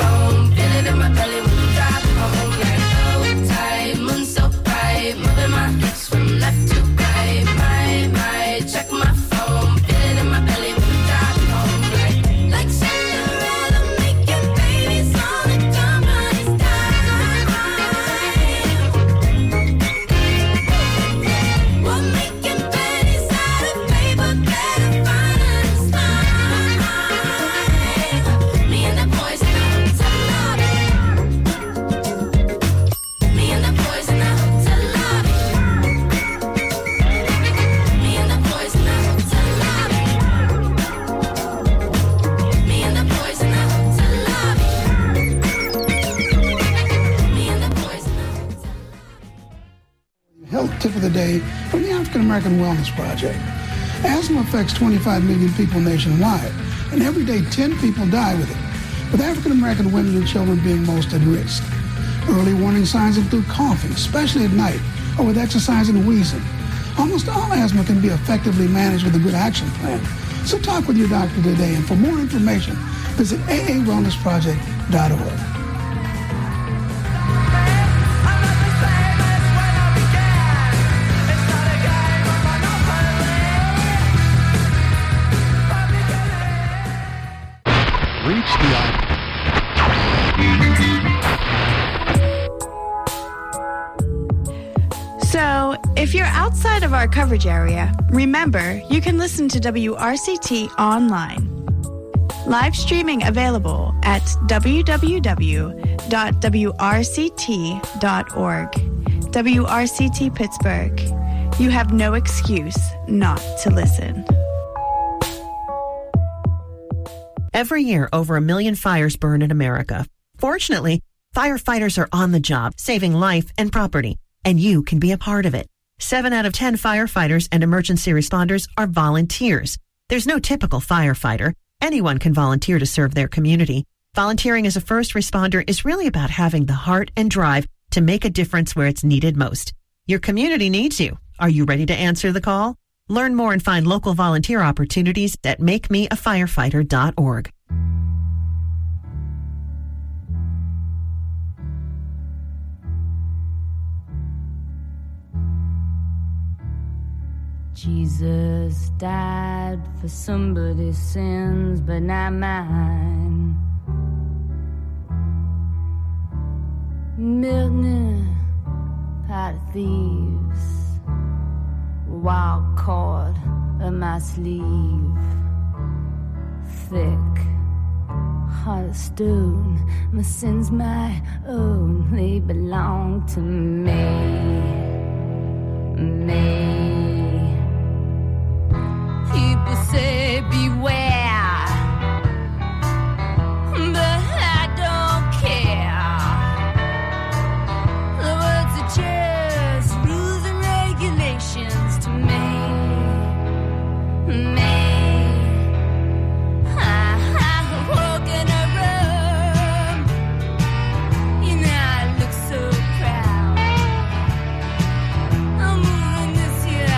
phone, feel it in my belly when you drive home. Like, oh, tight, moon so bright, moving my hips from left to right. My, check my phone, feel it in my belly when you drive home. Like Cinderella, making babies on the dumb time. We're making pennies out of paper, better find a smile. Me and the boys in the hotel lobby. Me and the boys in the hotel lobby. Me and the boys in the hotel lobby. Me and the boys in the hotel lobby. Me and the boys in the hotel lobby. Health tip of the day from the African American Wellness Project. Asthma affects 25 million people nationwide, and every day 10 people die with it, with African American women and children being most at risk. Early warning signs include coughing, especially at night, or with exercise and wheezing. Almost all asthma can be effectively managed with a good action plan. So talk with your doctor today, and for more information, visit aawellnessproject.org. Reach the So, if you're outside of our coverage area, remember you can listen to WRCT online. Live streaming available at www.wrct.org. WRCT Pittsburgh. You have no excuse not to listen. Every year, over 1 million fires burn in America. Fortunately, firefighters are on the job, saving life and property, and you can be a part of it. 7 out of 10 firefighters and emergency responders are volunteers. There's no typical firefighter. Anyone can volunteer to serve their community. Volunteering as a first responder is really about having the heart and drive to make a difference where it's needed most. Your community needs you. Are you ready to answer the call? Learn more and find local volunteer opportunities at makemeafirefighter.org. Jesus died for somebody's sins, but not mine. Milton, pot of thieves, wild cord of my sleeve, thick heart of stone. My sins my own, they belong to me. People say beware, but I don't care. The words are just rules and regulations to me. I walk in a room, you know I look so proud. I'm moving this here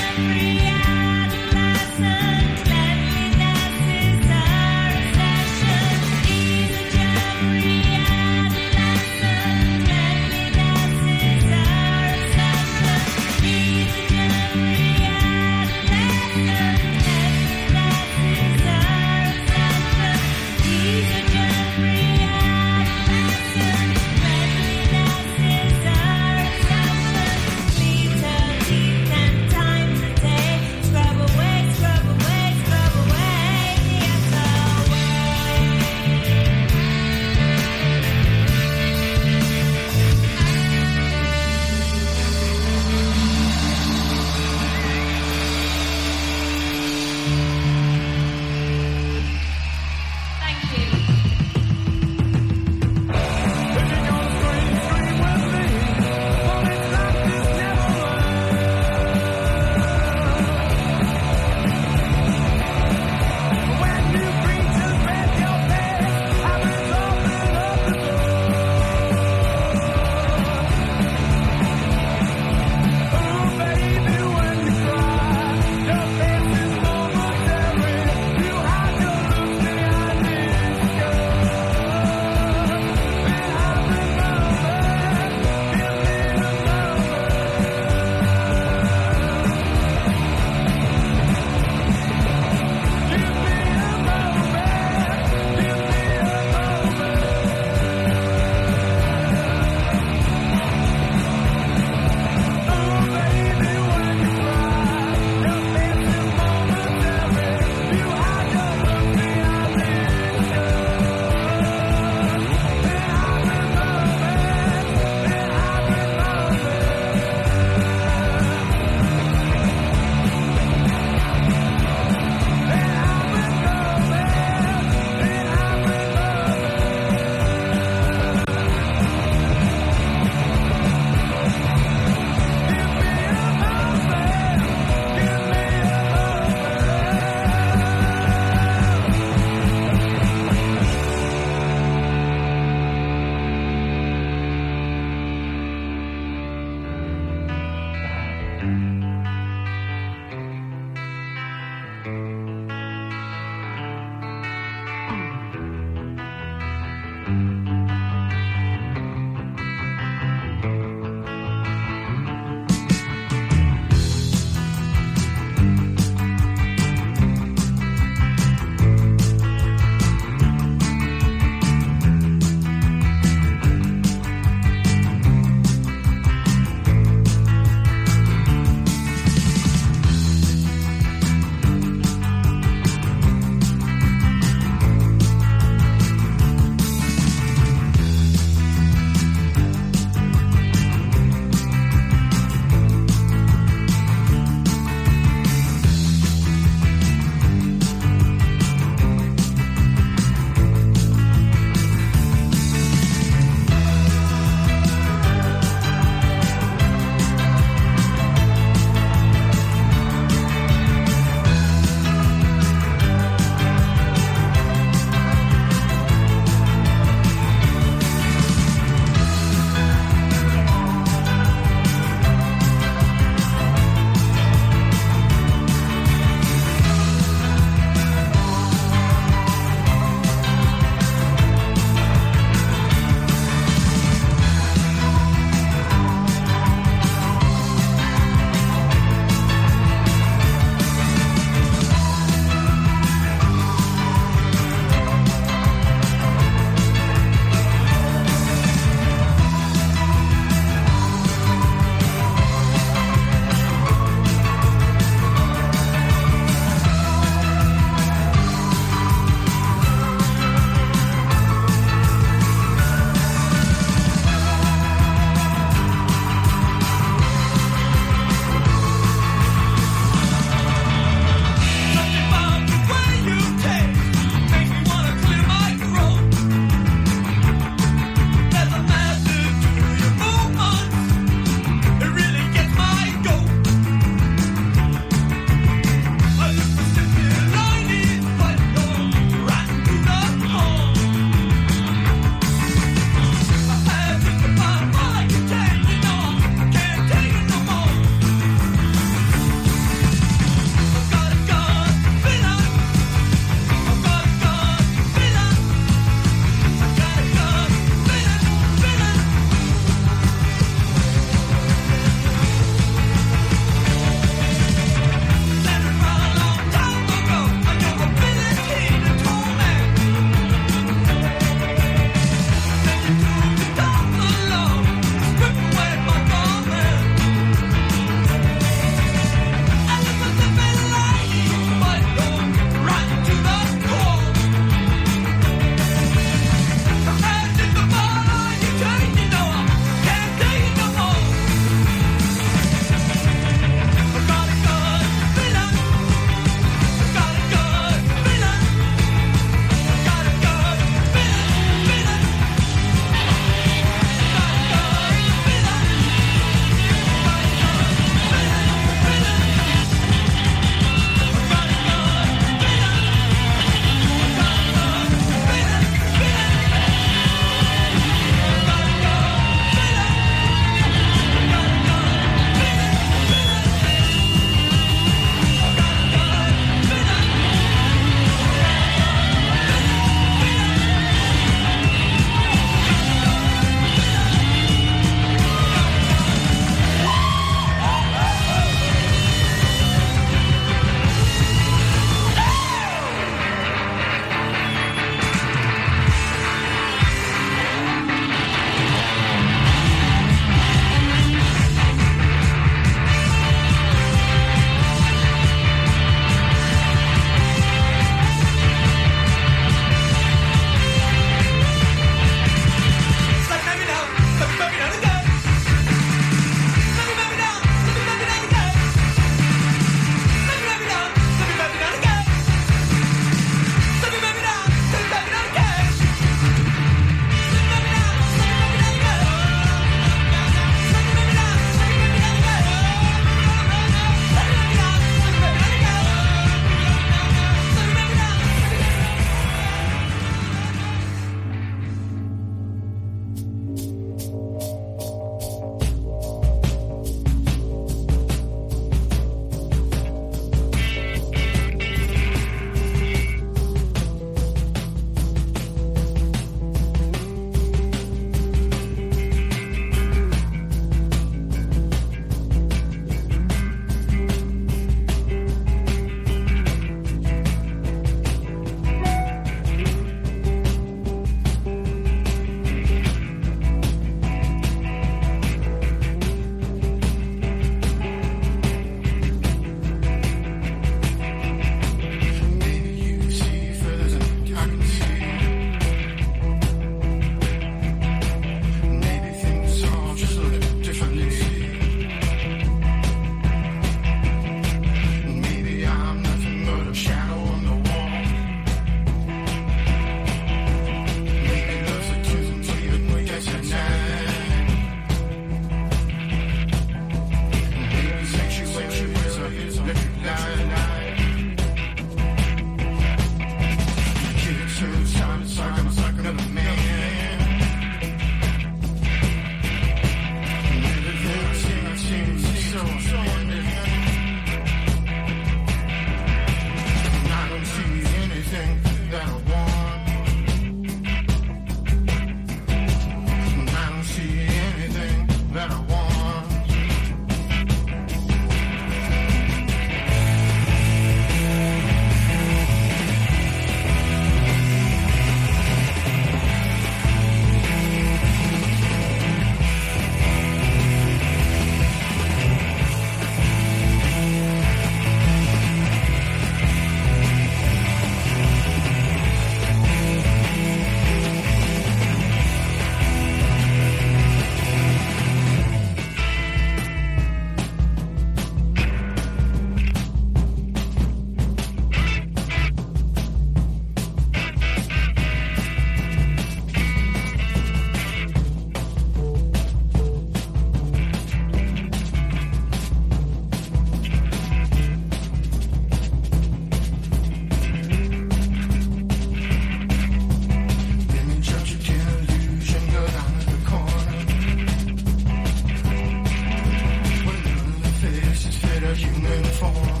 human form.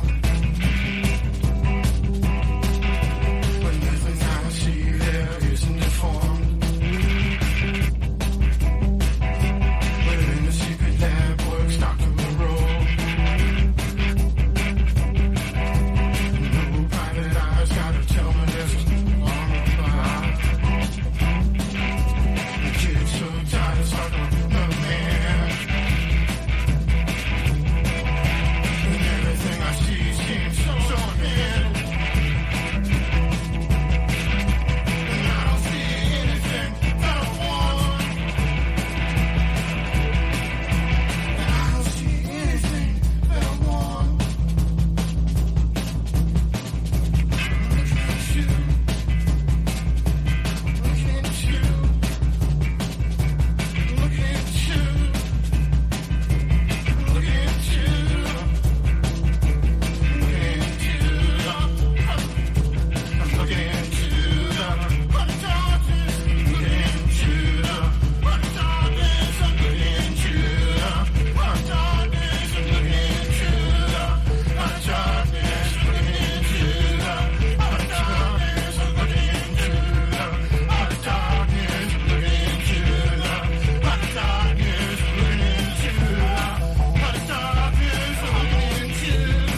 When nothing I see there isn't deformed. But in the secret lab works Dr. Moreau. No private eyes gotta tell me this is long about. The kid's so tired, it's like a man. And everything I see seems so near. And I don't see anything that I want. And I don't see anything that I want. Look at you. Look at you. Look at you. Look at you. I'm looking into the hot darkness. Looking into the hot darkness. I'm looking into the hot darkness. I'm looking into the hot darkness. Looking into the hot darkness. I'm looking into the hot darkness. Looking into the hot darkness. Looking into the hot darkness. Looking into.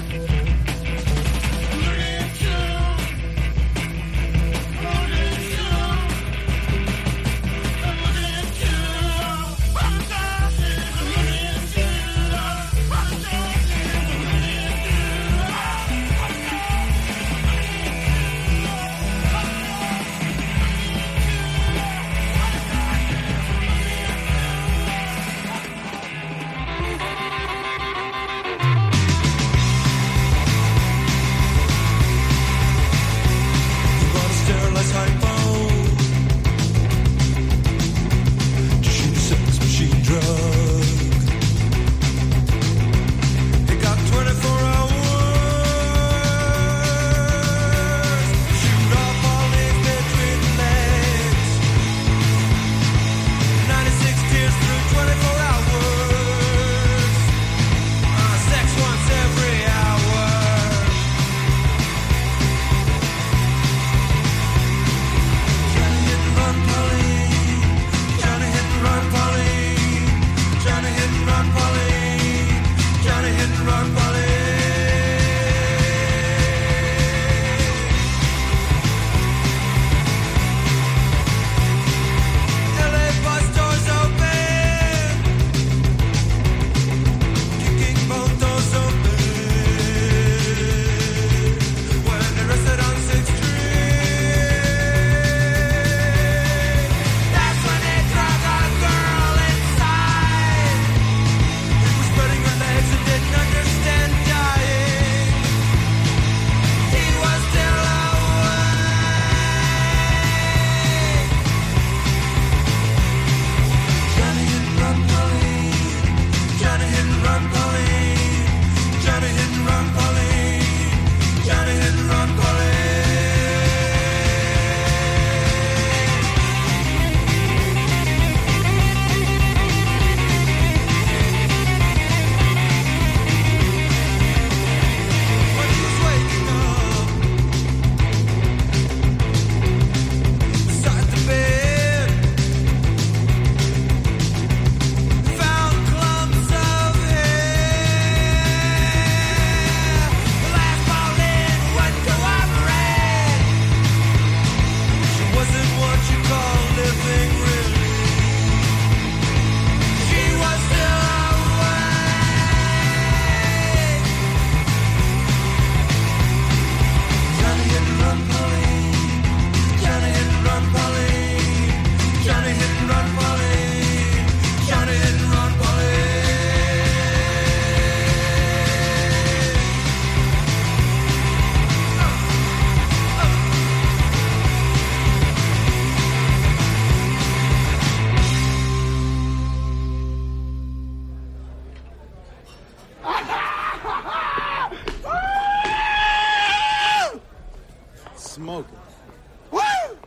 smoking. Woo!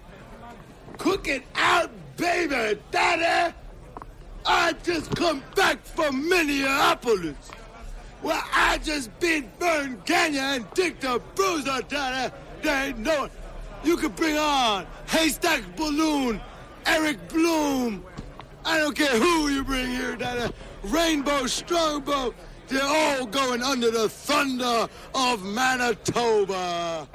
Cooking out, baby, daddy. I just come back from Minneapolis. Well, I just beat Vern Canyon and Dick the Bruiser down there. There ain't no one. You can bring on Haystack Balloon, Eric Bloom. I don't care who you bring here down there. Rainbow Strongbow. They're all going under the thunder of Manitoba.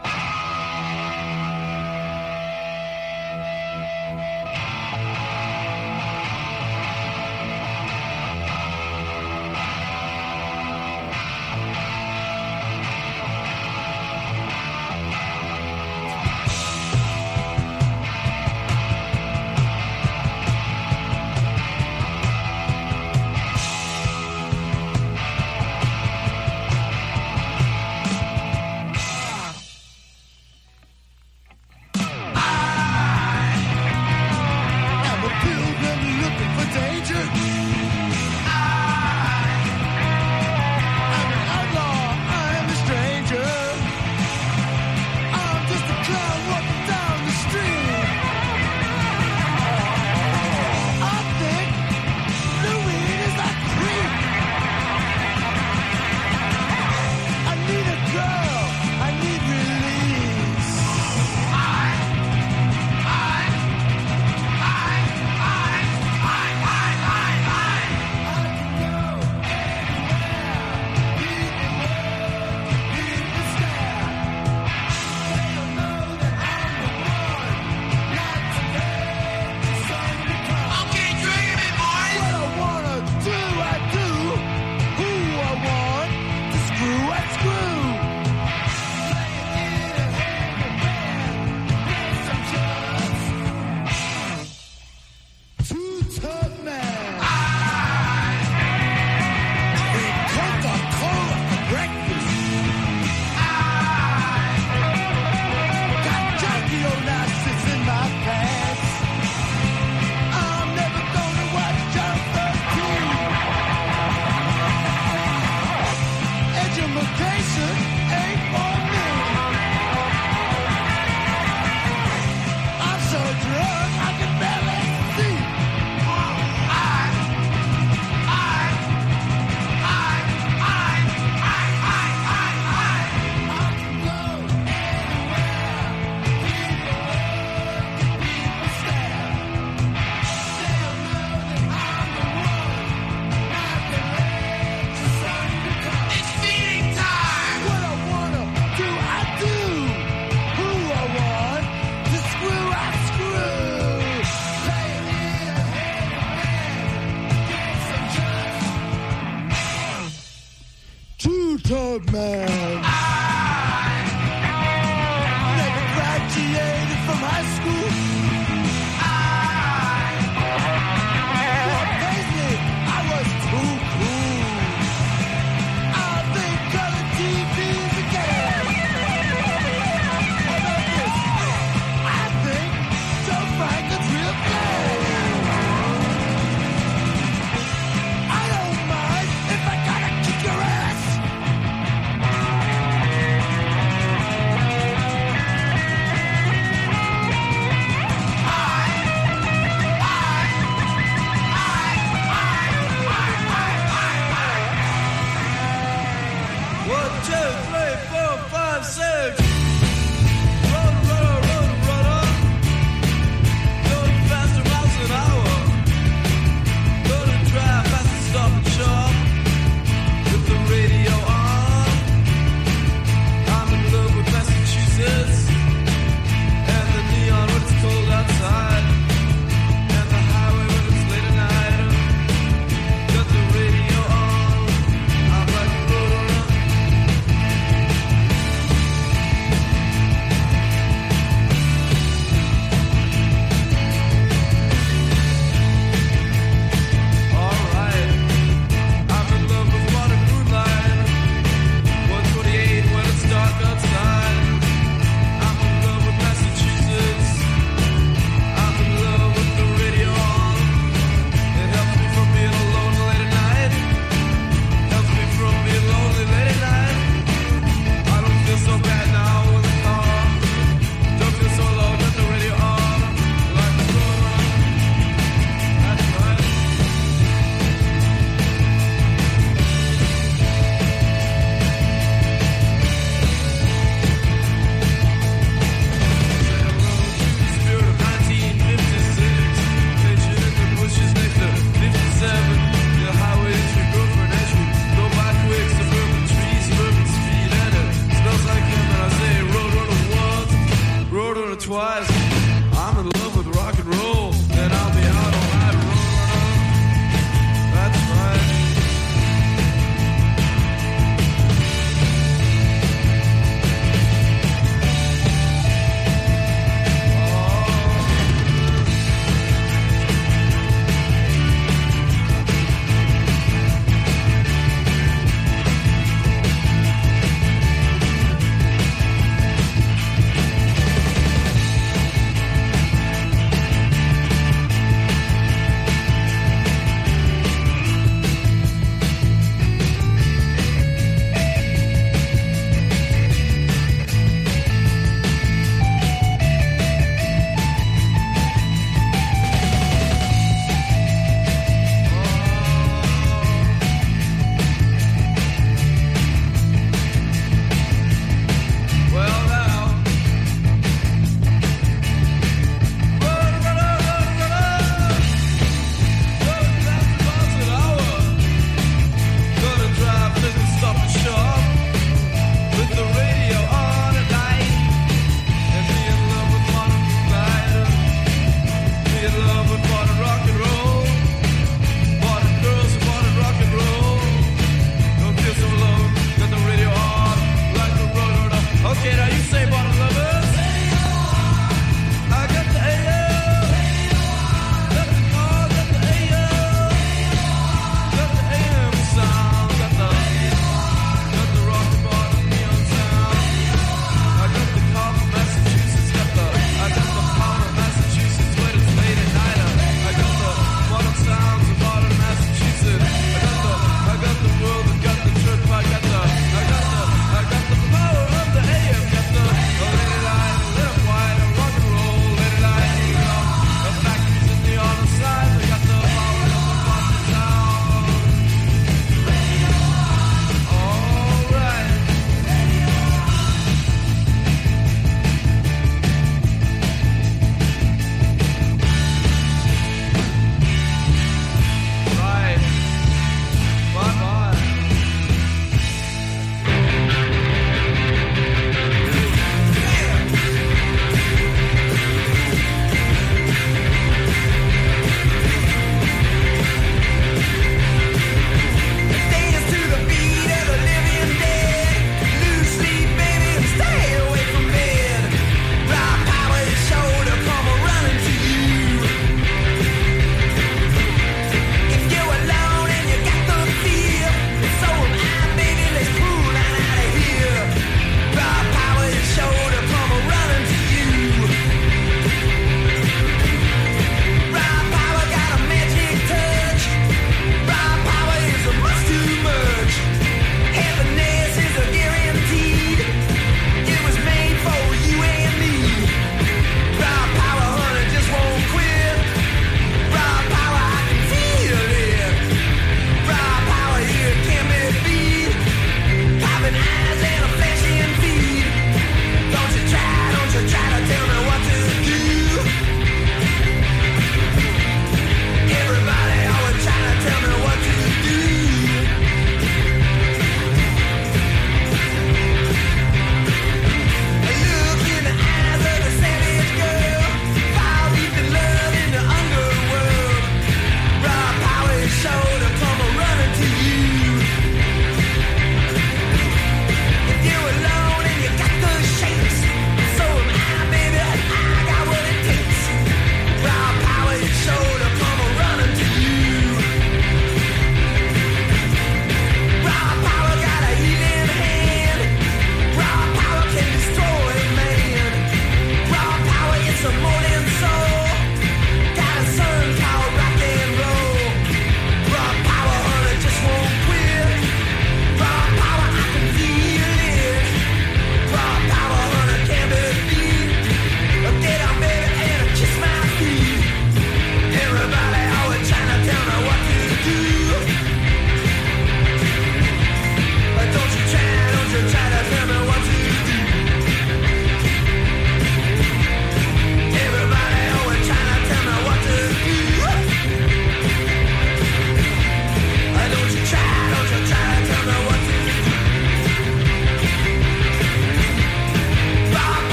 Man. Never graduated from high school. What pays me? I was too cool. I think color TV's again. What about this? I think Joe Franklin's real good. I don't mind if I gotta kick your ass.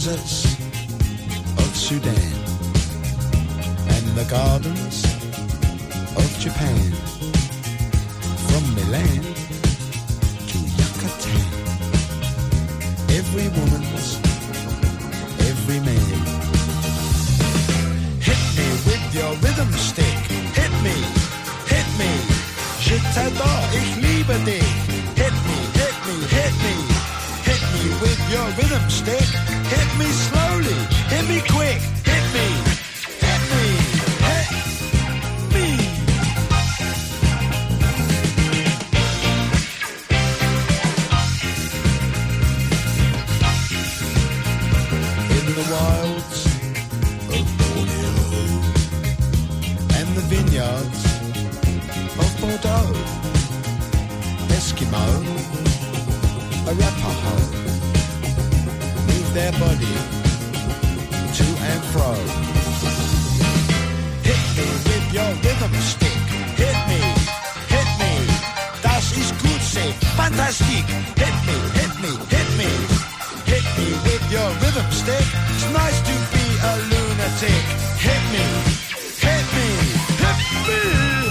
deserts of Sudan and the gardens of Japan, from Milan to Yucatan. Every woman's, every man. Hit me with your rhythm stick. Hit me, hit me. Je t'adore, ich liebe dich. Hit me, hit me, hit me. Hit me with your rhythm stick. Hit me slowly, hit me quick. Hit me, hit me, hit me. In the wilds of Borneo and the vineyards of Bordeaux, Eskimo, Arapaho, move their body to and fro. Hit me with your rhythm stick. Hit me, hit me. Das ist gut, say, fantastic. Hit me, hit me, hit me. Hit me with your rhythm stick. It's nice to be a lunatic. Hit me, hit me, hit me.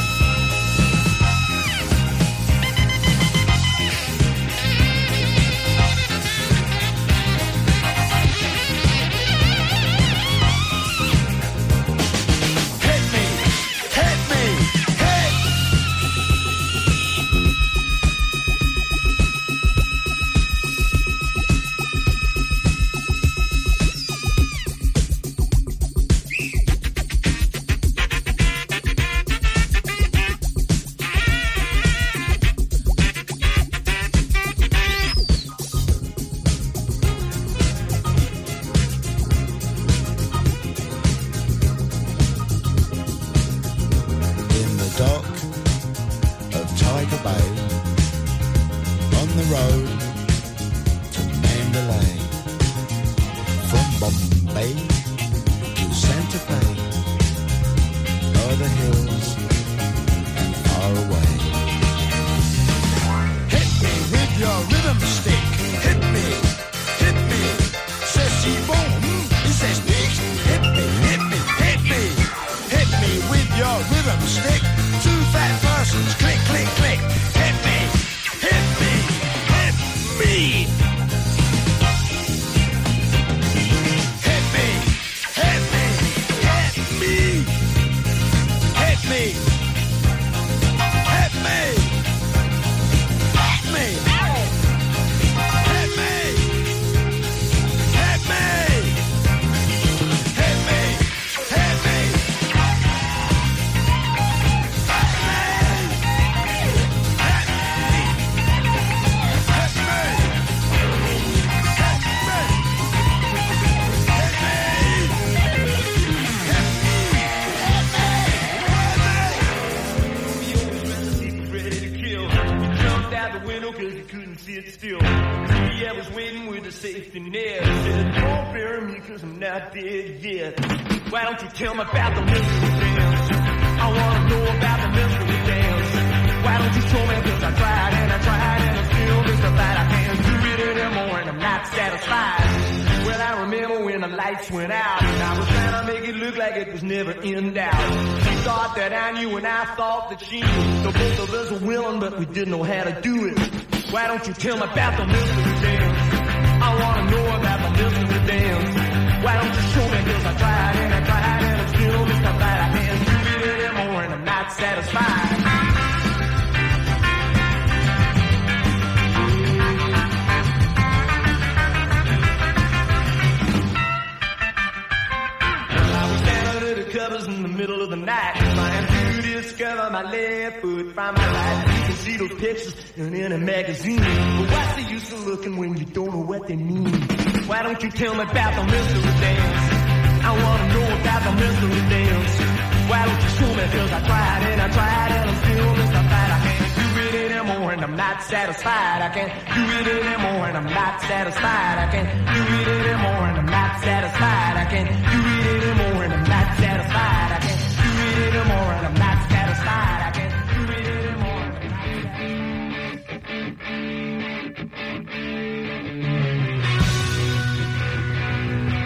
Tell me about the mystery dance. I wanna know about the mystery dance. Why don't you show me? 'Cause I tried and I still mystified. I can't do it anymore and I'm not satisfied. Well, I remember when the lights went out and I was trying to make it look like it was never in doubt. She thought that I knew and I thought that she knew. So both of us were willing, but we didn't know how to do it. Why don't you tell me about the mystery dance? I wanna know about the mystery dance. Why don't you show me? 'Cause I tried and I still mystified. I can't do it anymore and I'm not satisfied. I was down under the covers in the middle of the night, trying to discover my left foot from my right. You can see those pictures in a magazine, but what's the use of looking when you don't know what they mean? Why don't you tell me about the mystery dance? I wanna know about the mystery dance. Why don't you show me? 'Cause I tried and I'm still mystified. I can't do it anymore and I'm not satisfied. I can't do it anymore and I'm not satisfied. I can't do it anymore and I'm not satisfied. I can't do it anymore and I'm not satisfied. I can't do it anymore and I'm not satisfied. I can't do it anymore and I'm not satisfied.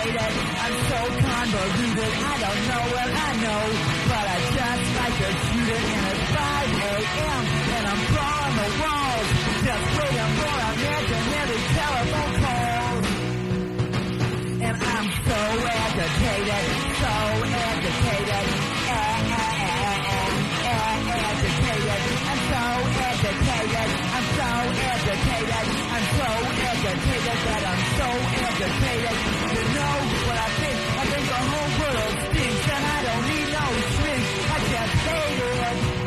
educated. I'm so convoluted. I don't know what I know, but I just like to shoot it. And it's 5 a.m. and I'm crawling the walls, just waiting for imaginary telephone calls. And I'm so agitated, so agitated, agitated. I'm so agitated, I'm so agitated, I'm so agitated that I'm so agitated. You know what I think the whole world stinks, and I don't need no shrink, I just hate it.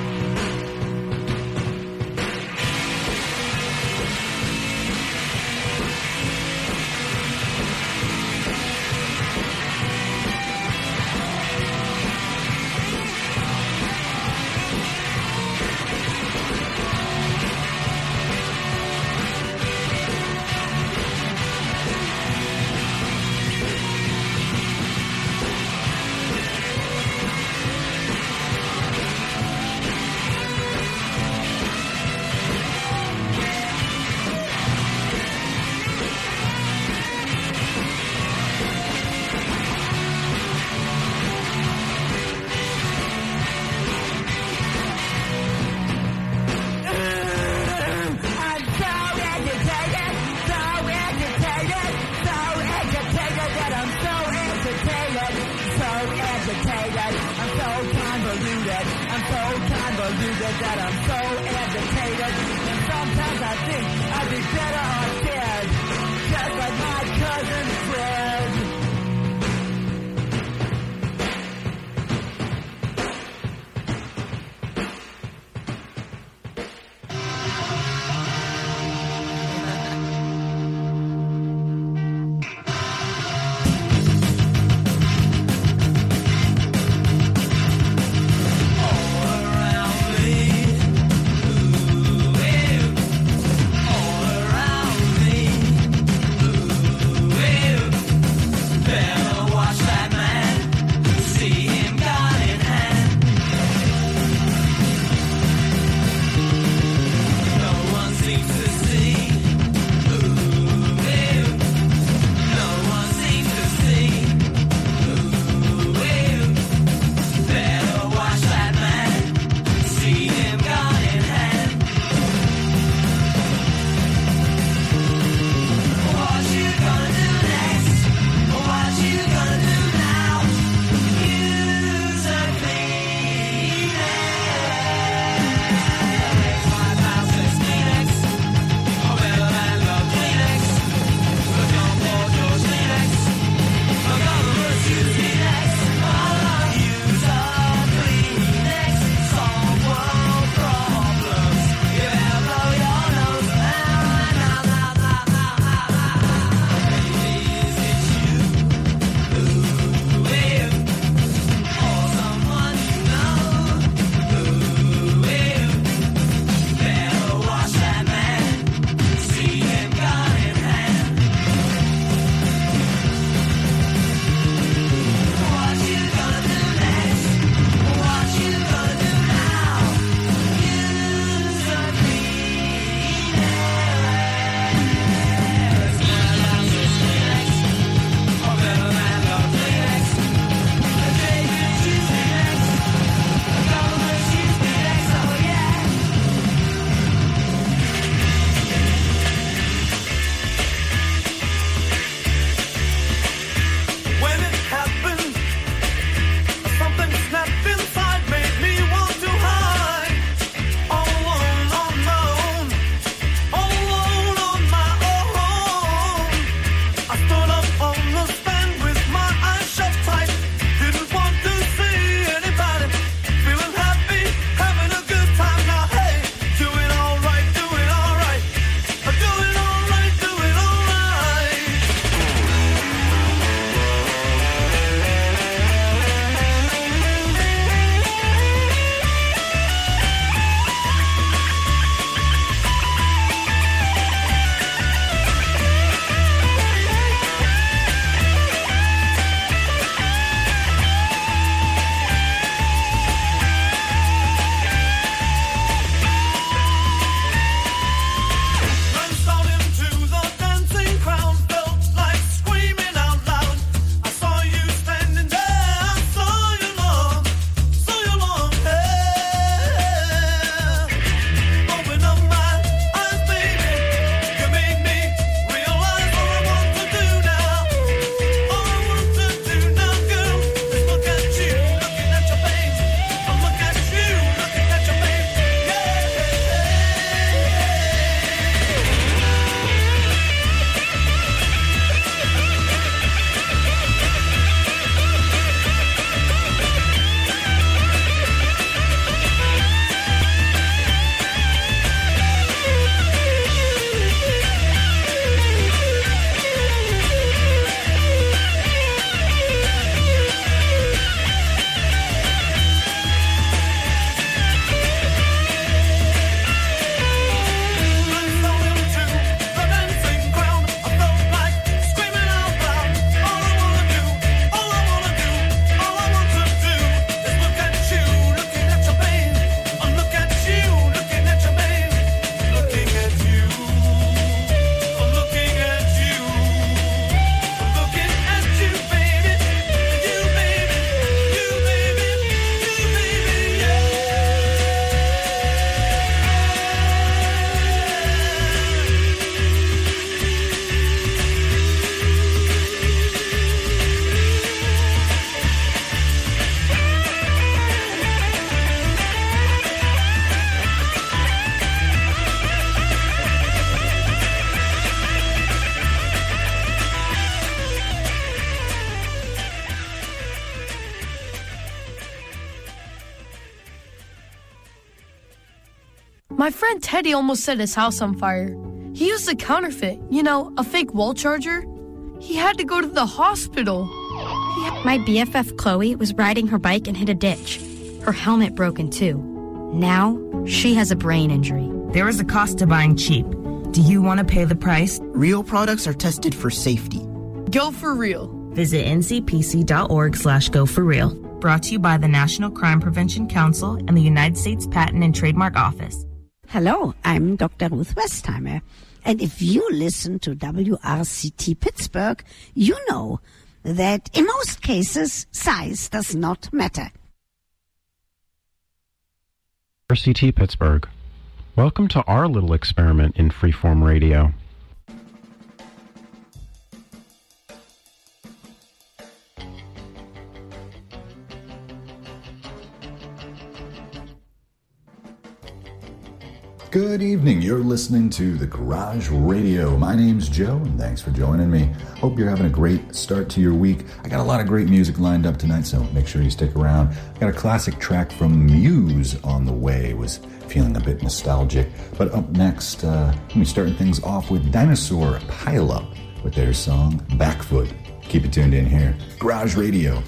That I'm so agitated, and sometimes I think I'd be better off dead, just like my cousin Fred. All around My friend Teddy almost set his house on fire. He used a counterfeit, a fake wall charger. He had to go to the hospital. My BFF Chloe was riding her bike and hit a ditch. Her helmet broke in two. Now, she has a brain injury. There is a cost to buying cheap. Do you want to pay the price? Real products are tested for safety. Go for real. Visit ncpc.org/go-for-real. Brought to you by the National Crime Prevention Council and the United States Patent and Trademark Office. Hello, I'm Dr. Ruth Westheimer. And if you listen to WRCT Pittsburgh, you know that in most cases, size does not matter. RCT Pittsburgh. Welcome to our little experiment in freeform radio. Good evening. You're listening to the Garage Radio. My name's Joe, and thanks for joining me. Hope you're having a great start to your week. I got a lot of great music lined up tonight, so make sure you stick around. I got a classic track from Muse on the way. Was feeling a bit nostalgic. But up next, we're starting things off with Dinosaur Pile Up with their song Backfoot. Keep it tuned in here. Garage Radio.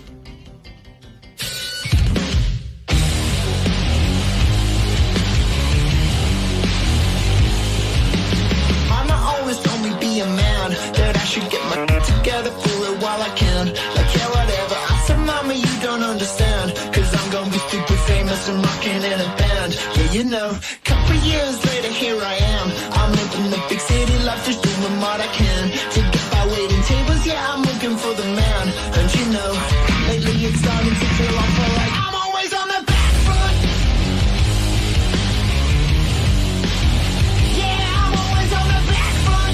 Should get my together, fool it while I can. Like, yeah, whatever. I said, mama, you don't understand. Cause I'm gonna be super famous and rocking in a band. Yeah, couple years later, here I am. I'm living the big city life, just doing what I can. To get by waiting tables, yeah, I'm looking for the man. And lately it's starting to feel awful like I'm always on the back foot. Yeah, I'm always on the back foot.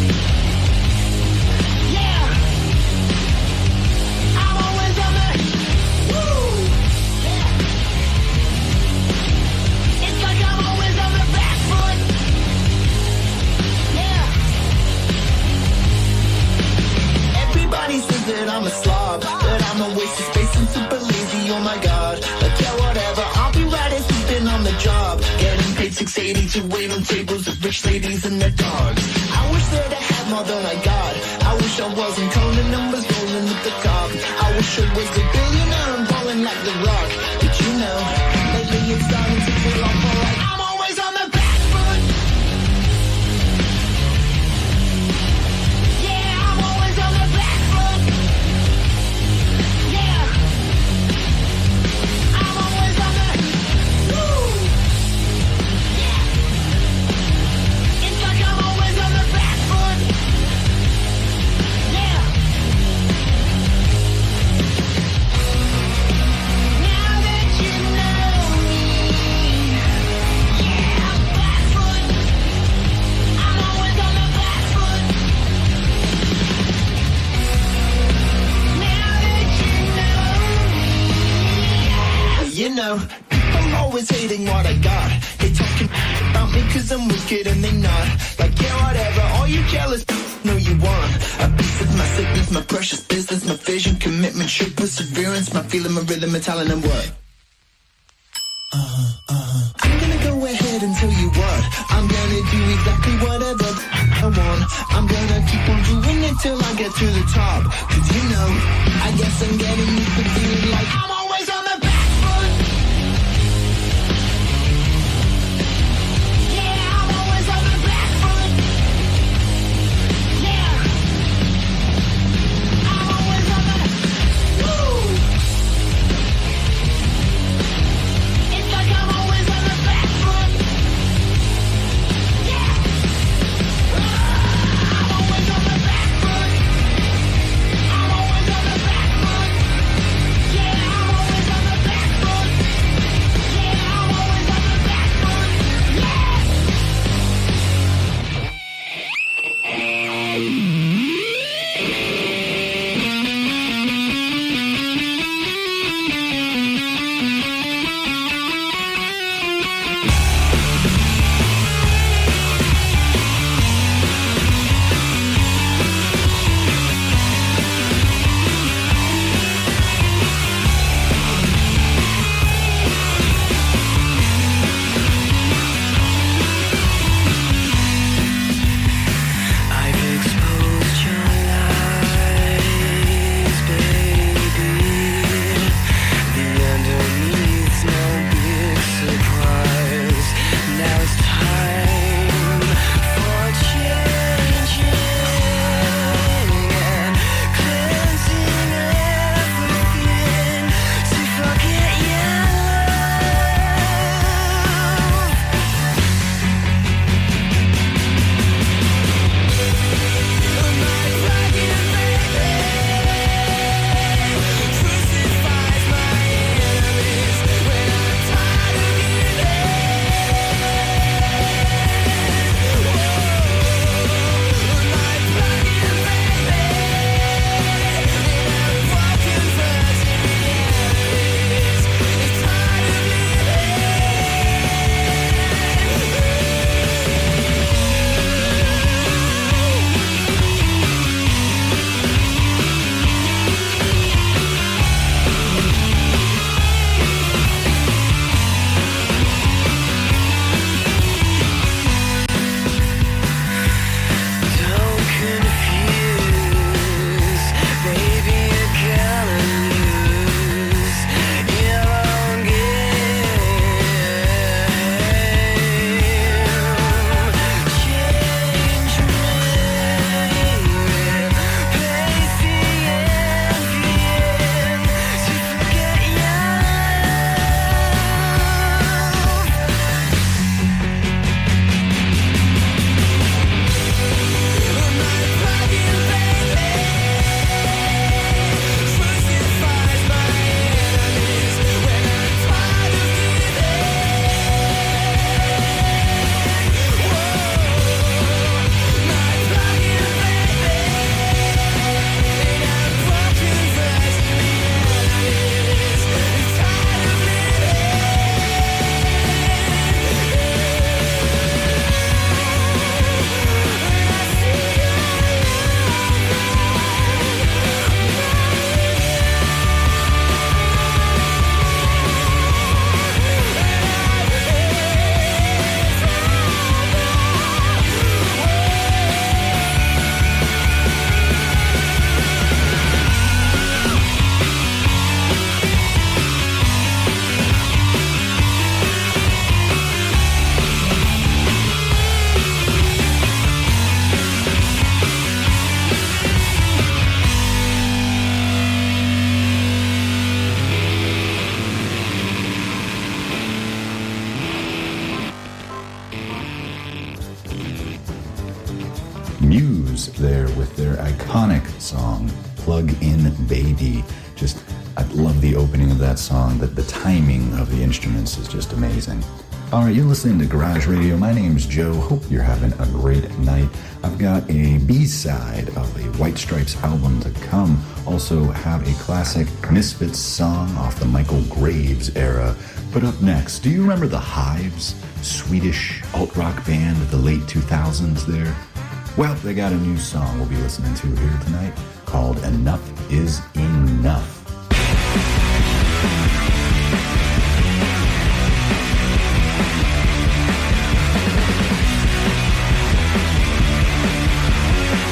Everybody says that I'm a slob, that I'm a waste of space and super lazy, oh my god. Like, yeah, whatever, I'll be right as sleeping on the job. Getting paid $6.80 to wait on tables with rich ladies and their dogs. I wish that I had more than I got. I wish I wasn't counting numbers, rolling with the cop. I wish I was a billionaire and balling like The Rock. But lately it's starting to feel awful like I'm always on the back foot. Yeah, I'm always on the back foot. Yeah, I'm always on the yeah. It's like I'm always on the back foot. Yeah. Now that you know me, yeah, I'm back foot. I'm always on the back foot. Now that you know me, people always hating what I got. They talking about me cause I'm wicked and they not. Like, yeah, whatever, all you jealous know you want. A piece of my sickness, my precious business, my vision, commitment, show, perseverance, my feeling, my rhythm, my talent, and what? I'm gonna go ahead and tell you what. I'm gonna do exactly whatever I want. I'm gonna keep on doing it till I get to the top. Cause I guess I'm getting used to feeling like I'm always on the back foot. Yeah, I'm always on the back foot. Yeah, I'm always on the it's like I'm always on the back foot. Yeah, I'm always on the back foot. I'm always on the back foot. Yeah, I'm Muse there with their iconic song, Plug In Baby. Just, I love the opening of that song. The timing of the instruments is just amazing. All right, you're listening to Garage Radio. My name's Joe. Hope you're having a great night. I've got a B-side of the White Stripes album to come. Also have a classic Misfits song off the Michael Graves era. But up next, do you remember the Hives? Swedish alt-rock band of the late 2000s there? Well, they got a new song we'll be listening to here tonight called Enough Is Enough.